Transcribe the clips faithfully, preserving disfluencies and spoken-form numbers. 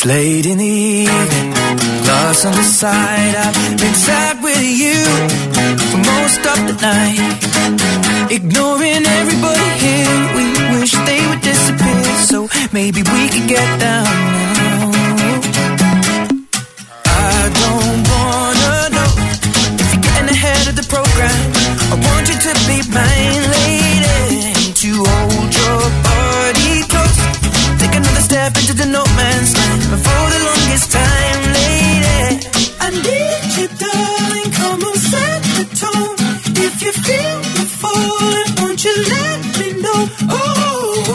It's late in the evening, lost on the side. I've been sad with you for most of the night, ignoring everybody here. We wish they would disappear, so maybe we could get down now. I don't wanna know if you're getting ahead of the program. I want you to be mine, lady, to hold your body close. Take another step into the no man's land, but for the longest time, lady, I need you, darling. Come on, set the tone. If you feel the falling, won't you let me know? Oh, oh,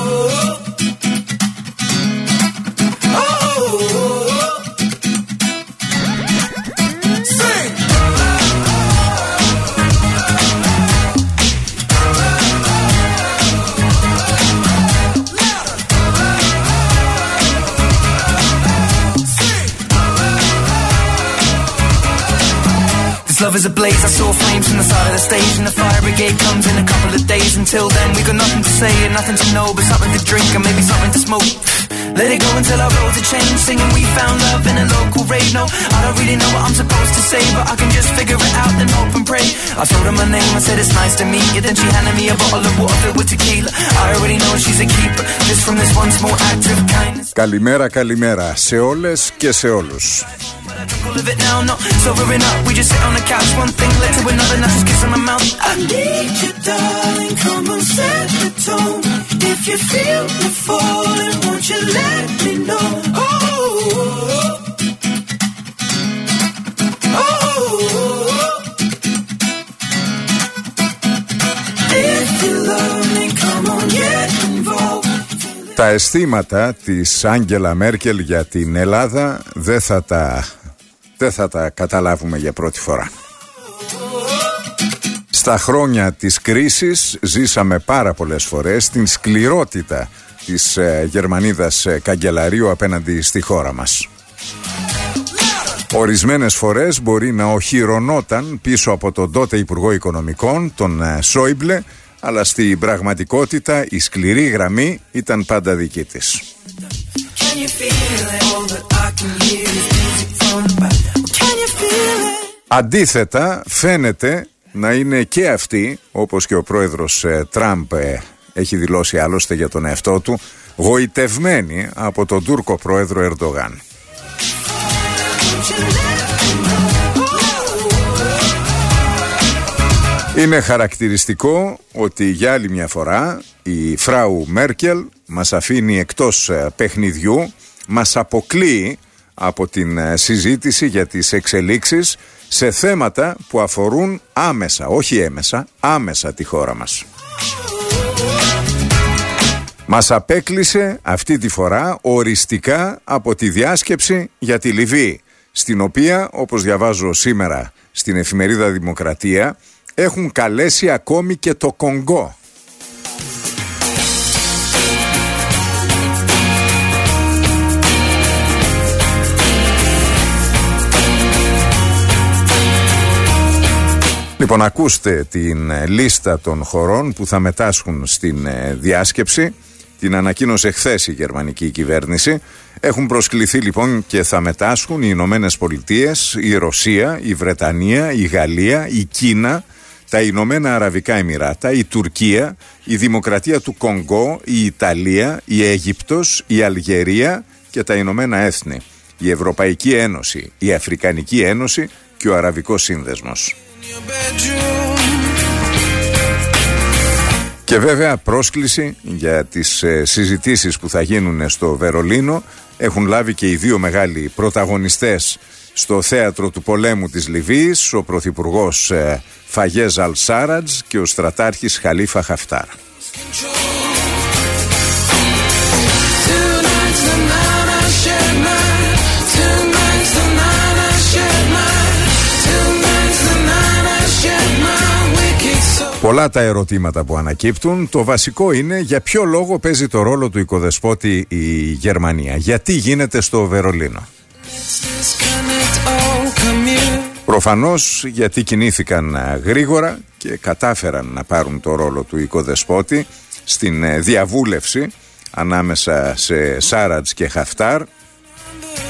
oh, oh. Sing. Love is a blaze, I saw flames from the side of the stage, and the fire brigade comes in a couple of days. Until then we got nothing to say and nothing to know, but something to drink and maybe something to smoke. Let it go until our roads are changed, singing we found love in a local rave. No, I don't really know what I'm supposed to say, but I can just figure it out and hope and pray. I told her my name, I said it's nice to meet you, then she handed me a bottle of water filled with tequila. I already know she's a keeper, just from this one small act of kindness. Καλημέρα, καλημέρα σε όλες και σε όλους. Live it now, no sobering up. We just sit on the couch, one thing led to another. Now just kiss on my mouth. I need you, darling. Come on, set the tone. If you feel the falling, won't you let me know? Oh, oh, oh. If you love me, come on, get involved. Τα αισθήματα της Άγγελα Μέρκελ για την Ελλάδα δεν θα τα, δεν θα τα καταλάβουμε για πρώτη φορά. Στα χρόνια της κρίσης ζήσαμε πάρα πολλές φορές την σκληρότητα της ε, Γερμανίδας ε, καγκελαρίου απέναντι στη χώρα μας. Ορισμένες φορές μπορεί να οχυρωνόταν πίσω από τον τότε Υπουργό Οικονομικών, τον ε, Σόιμπλε, αλλά στην πραγματικότητα η σκληρή γραμμή ήταν πάντα δική της. Αντίθετα, φαίνεται να είναι και αυτή, όπως και ο πρόεδρος ε, Τραμπ ε, έχει δηλώσει άλλωστε για τον εαυτό του, γοητευμένη από τον Τούρκο πρόεδρο Ερντογάν. Είναι χαρακτηριστικό ότι για άλλη μια φορά η φράου Μέρκελ μας αφήνει εκτός παιχνιδιού, μας αποκλείει από την συζήτηση για τις εξελίξεις σε θέματα που αφορούν άμεσα, όχι έμεσα, άμεσα τη χώρα μας. Μας απέκλεισε αυτή τη φορά οριστικά από τη διάσκεψη για τη Λιβύη, στην οποία, όπως διαβάζω σήμερα στην εφημερίδα Δημοκρατία, έχουν καλέσει ακόμη και το Κονγκό. Λοιπόν, ακούστε την λίστα των χωρών που θα μετάσχουν στην διάσκεψη. Την ανακοίνωσε χθες η γερμανική κυβέρνηση. Έχουν προσκληθεί λοιπόν και θα μετάσχουν οι Ηνωμένες Πολιτείες, η Ρωσία, η Βρετανία, η Γαλλία, η Κίνα, τα Ηνωμένα Αραβικά Εμιράτα, η Τουρκία, η Δημοκρατία του Κονγκό, η Ιταλία, η Αίγυπτος, η Αλγερία και τα Ηνωμένα Έθνη, η Ευρωπαϊκή Ένωση, η Αφρικανική Ένωση και ο Αραβικός Σύνδεσμος. Και βέβαια πρόσκληση για τις ε, συζητήσεις που θα γίνουν στο Βερολίνο έχουν λάβει και οι δύο μεγάλοι πρωταγωνιστές στο θέατρο του πολέμου της Λιβύης, ο πρωθυπουργός ε, Φαγέζ Αλ-Σάρατζ και ο στρατάρχης Χαλίφα Χαφτάρ. Πολλά τα ερωτήματα που ανακύπτουν. Το βασικό είναι για ποιο λόγο παίζει το ρόλο του οικοδεσπότη η Γερμανία. Γιατί γίνεται στο Βερολίνο. Προφανώς γιατί κινήθηκαν γρήγορα και κατάφεραν να πάρουν το ρόλο του οικοδεσπότη στην διαβούλευση ανάμεσα σε Σάρατζ και Χαφτάρ,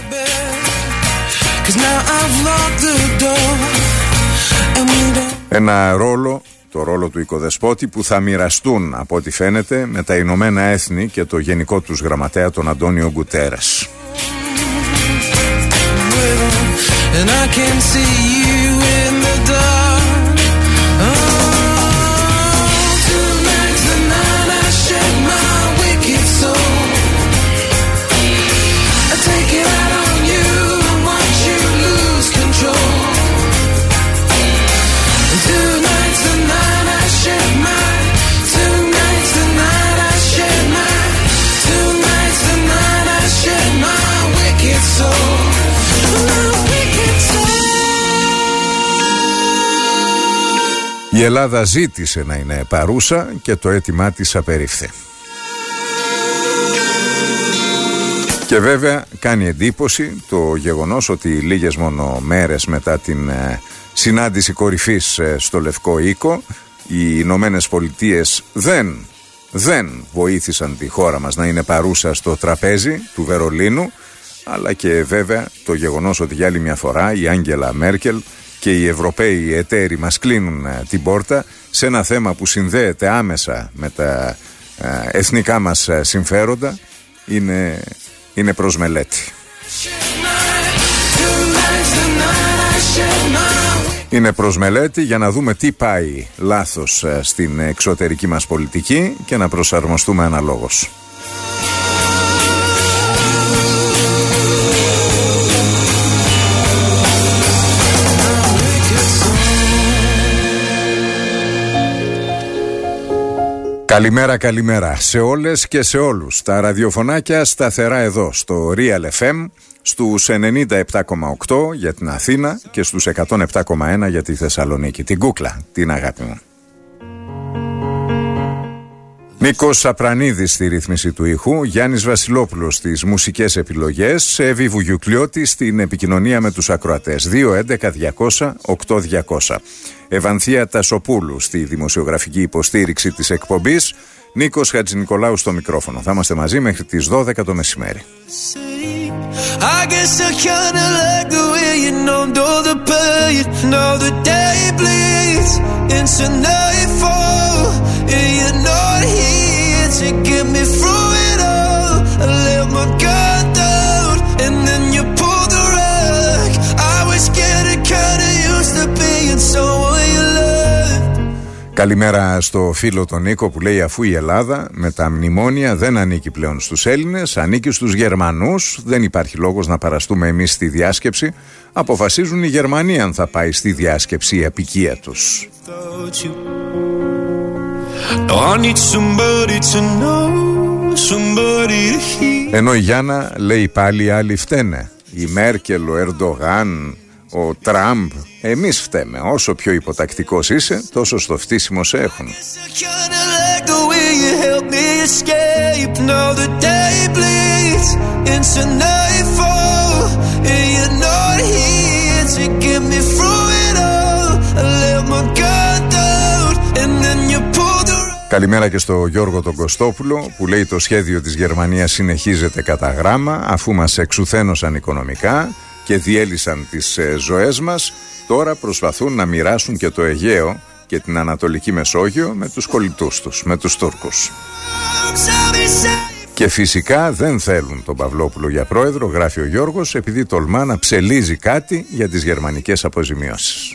Ένα ρόλο, το ρόλο του οικοδεσπότη, που θα μοιραστούν από ό,τι φαίνεται με τα Ηνωμένα Έθνη και το γενικό τους γραμματέα, τον Αντώνιο Γκουτέρες. Η Ελλάδα ζήτησε να είναι παρούσα και το αίτημά της απερίφθη. Και βέβαια κάνει εντύπωση το γεγονός ότι λίγες μόνο μέρες μετά την ε, συνάντηση κορυφής ε, στο Λευκό Οίκο, οι Ηνωμένες Πολιτείες δεν, δεν βοήθησαν τη χώρα μας να είναι παρούσα στο τραπέζι του Βερολίνου, αλλά και βέβαια το γεγονός ότι για άλλη μια φορά η Άγγελα Μέρκελ και οι Ευρωπαίοι εταίροι μας κλείνουν ε, την πόρτα σε ένα θέμα που συνδέεται άμεσα με τα ε, εθνικά μας ε, συμφέροντα, είναι, είναι προς μελέτη. Είναι προς μελέτη για να δούμε τι πάει λάθος ε, στην εξωτερική μας πολιτική και να προσαρμοστούμε αναλόγως. Καλημέρα, καλημέρα σε όλες και σε όλους. Τα ραδιοφωνάκια σταθερά εδώ στο Real εφ εμ, στους ενενήντα επτά κόμμα οκτώ για την Αθήνα και στους εκατόν επτά κόμμα ένα για τη Θεσσαλονίκη. Την κούκλα, την αγάπη μου. Νίκος Σαπρανίδης στη ρύθμιση του ήχου, Γιάννης Βασιλόπουλος στις μουσικές επιλογές, Εύη Βουγιουκλιώτη στην επικοινωνία με τους ακροατές. δύο έντεκα διακόσια οκτώ διακόσια. Ευανθία Τασοπούλου στη δημοσιογραφική υποστήριξη της εκπομπής, Νίκος Χατζηνικολάου στο μικρόφωνο. Θα είμαστε μαζί μέχρι τις δώδεκα το μεσημέρι. To get me through it all, I let my guard down, and then you pulled the rug. I was getting kinda used to being someone you loved. Καλημέρα στο φίλο τον Νίκο που λέει, αφού η Ελλάδα με τα μνημόνια δεν ανήκει πλέον στους Έλληνες, ανήκει στους Γερμανούς, δεν υπάρχει λόγος να παραστούμε εμείς στη διάσκεψη, αποφασίζουν οι Γερμανοί αν θα πάει στη διάσκεψη η απικία τους. Ενώ η Γιάννα λέει πάλι οι άλλοι φταίνε. Η Μέρκελ, ο Ερντογάν, ο Τραμπ. Εμείς φταίμε. Όσο πιο υποτακτικός είσαι, τόσο στο φτύσιμο σε έχουν. Καλημέρα και στο Γιώργο τον Κωστόπουλο που λέει το σχέδιο της Γερμανίας συνεχίζεται κατά γράμμα, αφού μας εξουθένωσαν οικονομικά και διέλυσαν τις ε, ζωές μας, τώρα προσπαθούν να μοιράσουν και το Αιγαίο και την Ανατολική Μεσόγειο με τους κολλητούς τους, με τους Τούρκους. Και φυσικά δεν θέλουν τον Παυλόπουλο για πρόεδρο, γράφει ο Γιώργος, επειδή τολμά να ψελίζει κάτι για τις γερμανικές αποζημιώσεις.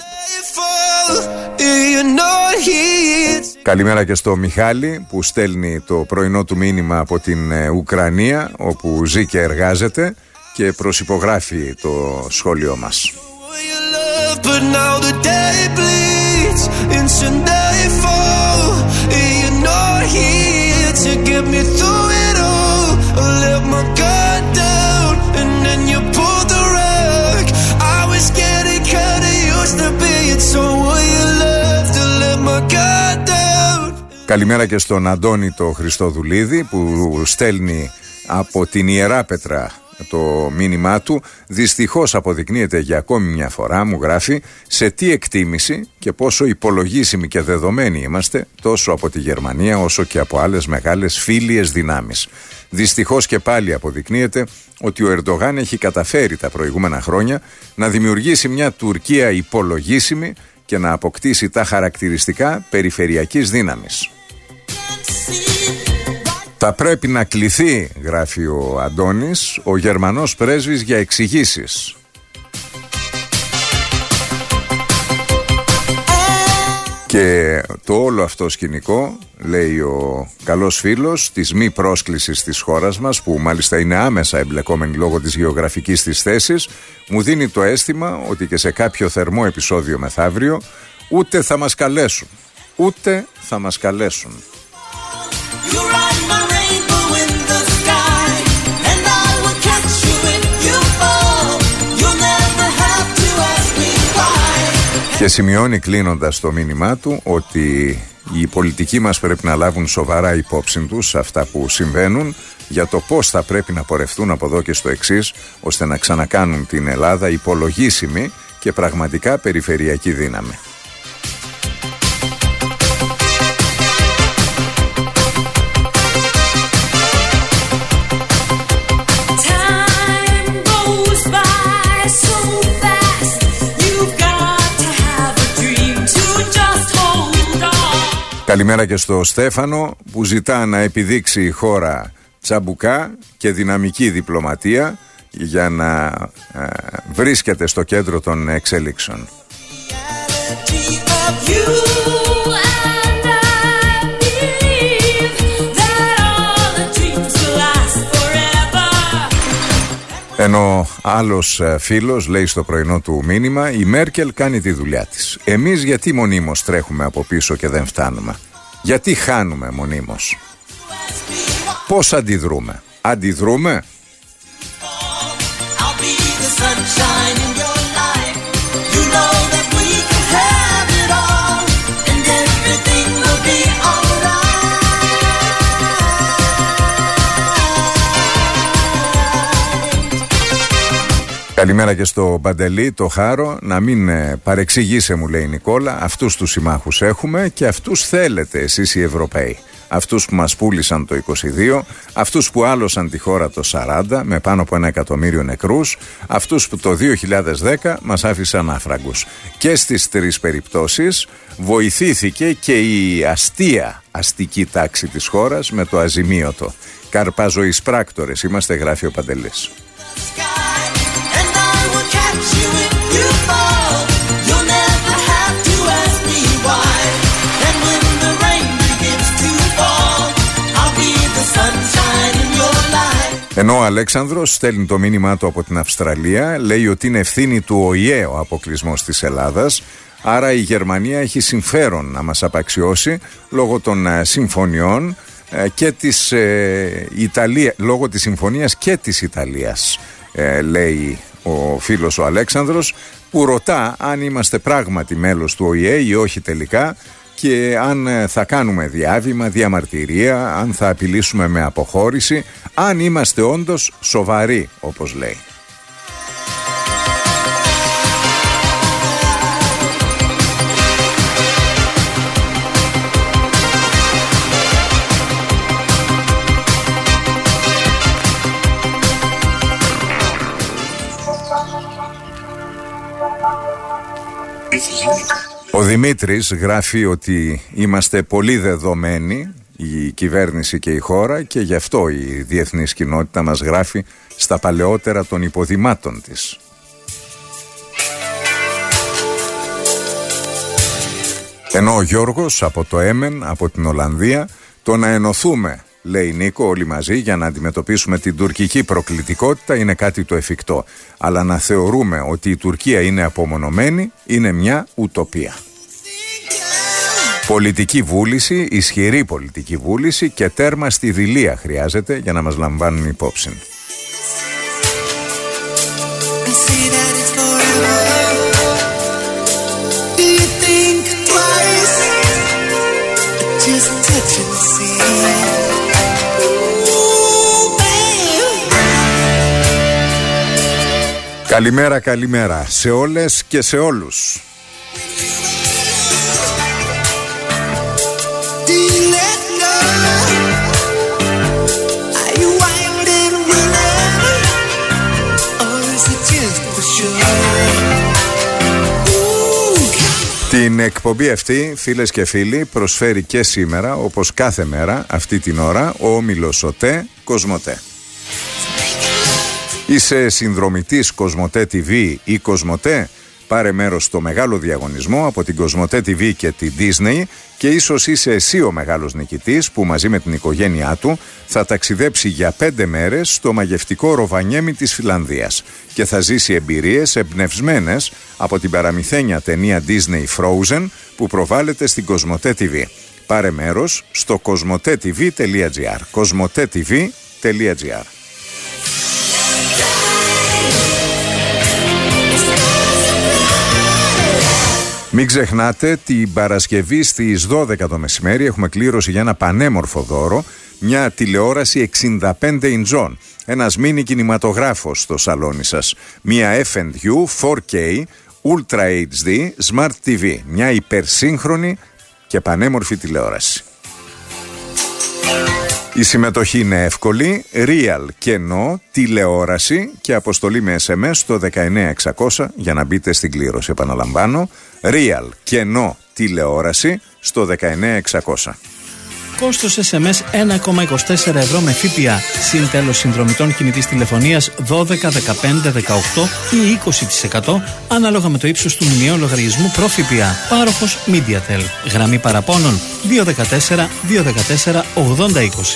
Καλημέρα και στο Μιχάλη που στέλνει το πρωινό του μήνυμα από την ε, Ουκρανία, όπου ζει και εργάζεται, και προσυπογράφει το σχόλιο μας. Καλημέρα και στον Αντώνη το Χριστόδουλίδη που στέλνει από την Ιεράπετρα το μήνυμά του. Δυστυχώς αποδεικνύεται για ακόμη μια φορά, μου γράφει, σε τι εκτίμηση και πόσο υπολογίσιμοι και δεδομένοι είμαστε τόσο από τη Γερμανία όσο και από άλλες μεγάλες φίλιες δυνάμεις. Δυστυχώς και πάλι αποδεικνύεται ότι ο Ερντογάν έχει καταφέρει τα προηγούμενα χρόνια να δημιουργήσει μια Τουρκία υπολογίσιμη και να αποκτήσει τα χαρακτηριστικά περιφερειακής δύναμης. Θα πρέπει να κληθεί, γράφει ο Αντώνης, ο Γερμανός πρέσβης για εξηγήσεις. Και το όλο αυτό σκηνικό, λέει ο καλός φίλος, της μη πρόσκλησης της χώρας μας, που μάλιστα είναι άμεσα εμπλεκόμενη λόγω της γεωγραφικής της θέσης, μου δίνει το αίσθημα ότι και σε κάποιο θερμό επεισόδιο μεθαύριο ούτε θα μας καλέσουν, ούτε θα μας καλέσουν. Και σημειώνει κλείνοντας το μήνυμά του ότι οι πολιτικοί μας πρέπει να λάβουν σοβαρά υπόψη τους αυτά που συμβαίνουν για το πώς θα πρέπει να πορευτούν από εδώ και στο εξής, ώστε να ξανακάνουν την Ελλάδα υπολογίσιμη και πραγματικά περιφερειακή δύναμη. Καλημέρα και στο Στέφανο που ζητά να επιδείξει η χώρα τσαμπουκά και δυναμική διπλωματία για να ε, βρίσκεται στο κέντρο των εξέλιξεων. Ενώ άλλος φίλος λέει στο πρωινό του μήνυμα, η Μέρκελ κάνει τη δουλειά της. Εμείς γιατί μονίμως τρέχουμε από πίσω και δεν φτάνουμε? Γιατί χάνουμε μονίμως? Πώς αντιδρούμε? Αντιδρούμε? Καλημέρα και στο Παντελή, το Χάρο. Να μην παρεξηγήσει, μου λέει η Νικόλα. Αυτούς τους συμμάχους έχουμε και αυτούς θέλετε εσείς οι Ευρωπαίοι. Αυτούς που μας πούλησαν το είκοσι δύο, αυτούς που άλωσαν τη χώρα το σαράντα με πάνω από ένα εκατομμύριο νεκρούς, αυτούς που το δύο χιλιάδες δέκα μας άφησαν άφραγκους. Και στις τρεις περιπτώσεις βοηθήθηκε και η αστεία αστική τάξη της χώρας με το αζημίωτο. Καρπαζοείς πράκτορες είμαστε, γράφει ο Παντελής. Ενώ ο Αλέξανδρος στέλνει το μήνυμά του από την Αυστραλία, λέει ότι είναι ευθύνη του Ο Η Ε ο αποκλεισμός της Ελλάδας, άρα η Γερμανία έχει συμφέρον να μας απαξιώσει λόγω των συμφωνιών και της ε, Ιταλία, λόγω της συμφωνίας και της Ιταλίας, ε, λέει ο φίλος ο Αλέξανδρος, που ρωτά αν είμαστε πράγματι μέλος του Ο Η Ε ή όχι τελικά, και αν θα κάνουμε διάβημα, διαμαρτυρία, αν θα απειλήσουμε με αποχώρηση, αν είμαστε όντως σοβαροί, όπως λέει. Ο Δημήτρης γράφει ότι είμαστε πολύ δεδομένοι, η κυβέρνηση και η χώρα, και γι' αυτό η διεθνής κοινότητα μας γράφει στα παλαιότερα των υποδημάτων της. Ενώ ο Γιώργος από το Έμεν, από την Ολλανδία, το να ενωθούμε, λέει Νίκο, όλοι μαζί για να αντιμετωπίσουμε την τουρκική προκλητικότητα είναι κάτι το εφικτό. Αλλά να θεωρούμε ότι η Τουρκία είναι απομονωμένη είναι μια ουτοπία. Πολιτική βούληση, ισχυρή πολιτική βούληση και τέρμα στη δειλία χρειάζεται για να μας λαμβάνουν υπόψη. Καλημέρα, καλημέρα σε όλες και σε όλους. Την εκπομπή αυτή, φίλες και φίλοι, προσφέρει και σήμερα, όπως κάθε μέρα, αυτή την ώρα, ο όμιλος ΟΤΕ Κοσμοτέ. Είσαι συνδρομητής Κοσμοτέ τι βι ή Κοσμοτέ? Πάρε μέρος στο μεγάλο διαγωνισμό από την Κοσμοτέ τι βι και την Disney και ίσως είσαι εσύ ο μεγάλος νικητής που μαζί με την οικογένειά του θα ταξιδέψει για πέντε μέρες στο μαγευτικό Ροβανιέμι της Φινλανδίας και θα ζήσει εμπειρίες εμπνευσμένες από την παραμυθένια ταινία Disney Frozen που προβάλλεται στην Κοσμοτέ τι βι. Πάρε μέρος στο κοσμοτέ τι βι τελεία τζι άρ. κοσμοτέ τι βι τελεία τζι άρ. Μην ξεχνάτε την Παρασκευή στις δώδεκα το μεσημέρι έχουμε κλήρωση για ένα πανέμορφο δώρο, μια τηλεόραση εξήντα πέντε ιντσών, ένας μίνι κινηματογράφος στο σαλόνι σας, μια εφ εντ γιου φορ κέι Ultra έιτς ντι Smart τι βι, μια υπερσύγχρονη και πανέμορφη τηλεόραση. Η συμμετοχή είναι εύκολη, real και no, τηλεόραση και αποστολή με ες εμ ες στο δεκαεννέα εξακόσια για να μπείτε στην κλήρωση. Επαναλαμβάνω, real και no, τηλεόραση στο δεκαεννέα εξακόσια. Κόστος ες εμ ες ένα κόμμα είκοσι τέσσερα ευρώ με ΦΠΑ. Συν τέλος συνδρομητών κινητής τηλεφωνίας δώδεκα, δεκαπέντε, δεκαοκτώ ή είκοσι τοις εκατό ανάλογα με το ύψος του μηνιαίου λογαριασμού προ ΦΠΑ. Πάροχος MediaTel. Γραμμή παραπώνων δύο ένα τέσσερα, δύο ένα τέσσερα, ογδόντα είκοσι.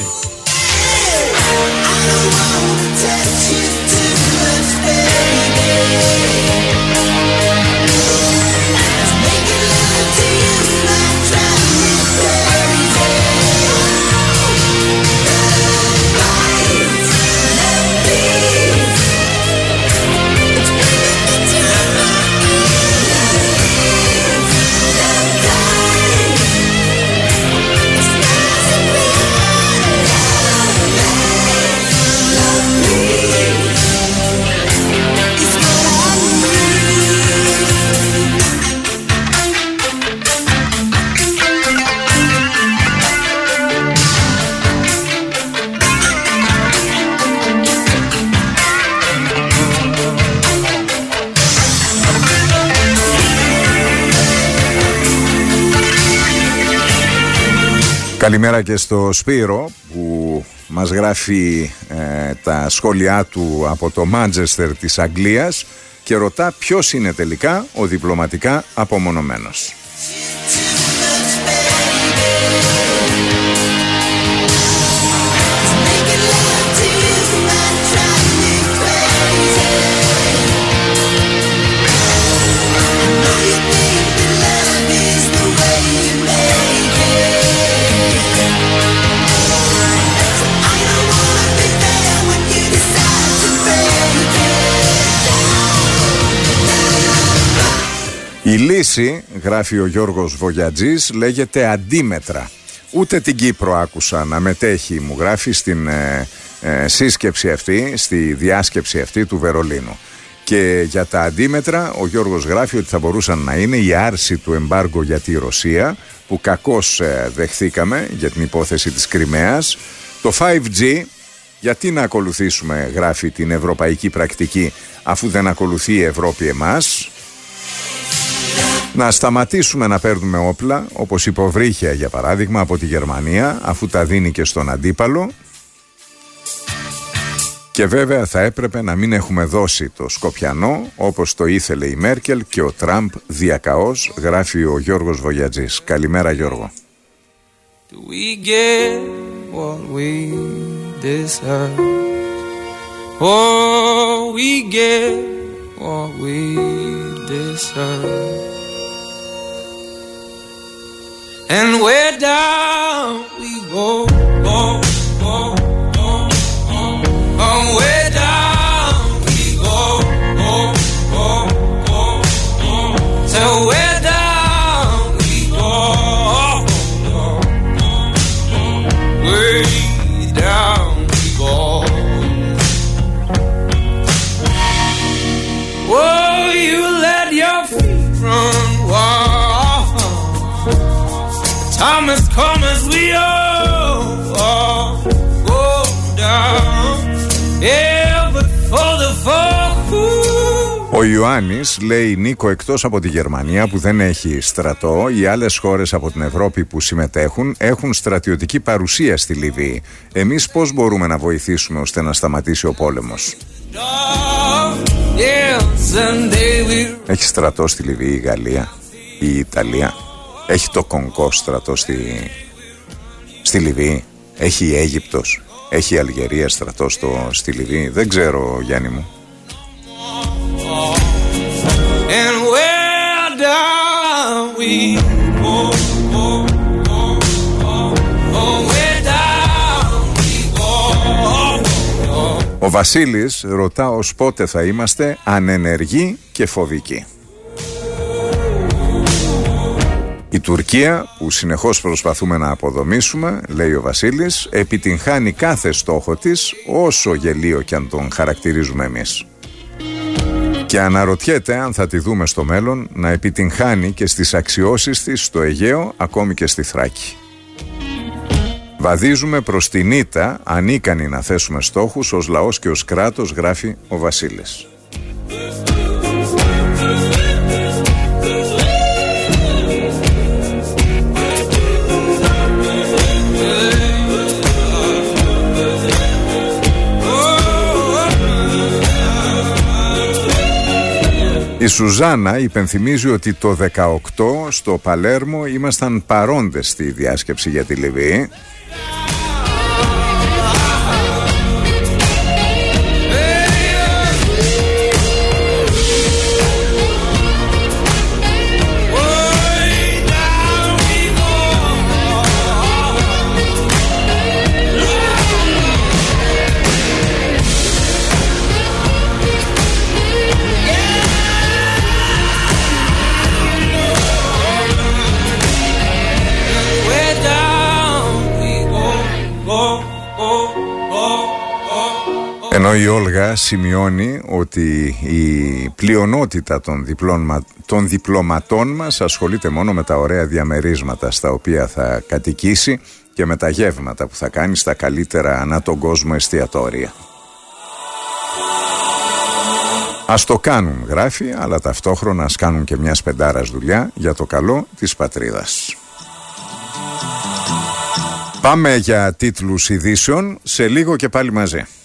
Καλημέρα και στο Σπύρο που μας γράφει ε, τα σχόλιά του από το Μάντσεστερ της Αγγλίας και ρωτά ποιος είναι τελικά ο διπλωματικά απομονωμένος. Η λύση, γράφει ο Γιώργος Βογιατζής, λέγεται αντίμετρα. Ούτε την Κύπρο άκουσα να μετέχει, μου γράφει, στην ε, ε, σύσκεψη αυτή, στη διάσκεψη αυτή του Βερολίνου. Και για τα αντίμετρα ο Γιώργος γράφει ότι θα μπορούσαν να είναι η άρση του εμπάργκο για τη Ρωσία, που κακώς ε, δεχθήκαμε για την υπόθεση της Κριμαίας, το φάιβ τζι, γιατί να ακολουθήσουμε, γράφει, την ευρωπαϊκή πρακτική αφού δεν ακολουθεί η Ευρώπη εμάς. Να σταματήσουμε να παίρνουμε όπλα, όπως υποβρύχια για παράδειγμα από τη Γερμανία, αφού τα δίνει και στον αντίπαλο. Και βέβαια θα έπρεπε να μην έχουμε δώσει το Σκοπιανό, όπως το ήθελε η Μέρκελ και ο Τραμπ διακαώς, γράφει ο Γιώργος Βογιατζής. Καλημέρα Γιώργο. Do we get what we deserve? Oh, we get what we deserve. And where down we go, go, go, go, go. And where down we go, go, go, go, go. So where down we go, go, go, go. Way down we go. Ο Ιωάννης λέει: Νίκο, εκτός από τη Γερμανία που δεν έχει στρατό, οι άλλες χώρες από την Ευρώπη που συμμετέχουν έχουν στρατιωτική παρουσία στη Λιβύη. Εμείς πώς μπορούμε να βοηθήσουμε ώστε να σταματήσει ο πόλεμος? Έχει στρατό στη Λιβύη η Γαλλία, η Ιταλία? Έχει το Κονγκό στρατό στη, στη Λιβύη? Έχει η Αίγυπτος? Έχει η Αλγερία στρατό στο, στη Λιβύη? Δεν ξέρω, Γιάννη μου. And where down we go, go, go, go, go, where down we go, go. Ο Βασίλης ρωτά ως πότε θα είμαστε ανενεργοί και φοβικοί. Η Τουρκία, που συνεχώς προσπαθούμε να αποδομήσουμε, λέει ο Βασίλης, επιτυγχάνει κάθε στόχο της, όσο γελίο κι αν τον χαρακτηρίζουμε εμείς. Και αναρωτιέται αν θα τη δούμε στο μέλλον να επιτυγχάνει και στις αξιώσεις της στο Αιγαίο, ακόμη και στη Θράκη. Βαδίζουμε προς την ήττα, ανίκανοι να θέσουμε στόχους ως λαός και ως κράτος, γράφει ο Βασίλης. Η Σουζάνα υπενθυμίζει ότι το δεκαοκτώ στο Παλέρμο ήμασταν παρόντες στη διάσκεψη για τη Λιβύη. Ενώ η Όλγα σημειώνει ότι η πλειονότητα των, διπλώμα, των διπλωματών μας ασχολείται μόνο με τα ωραία διαμερίσματα στα οποία θα κατοικήσει και με τα γεύματα που θα κάνει στα καλύτερα ανά τον κόσμο εστιατόρια. Ας το κάνουν, γράφει, αλλά ταυτόχρονα ας κάνουν και μιας πεντάρας δουλειά για το καλό της πατρίδας. Πάμε για τίτλους ειδήσεων, σε λίγο και πάλι μαζί.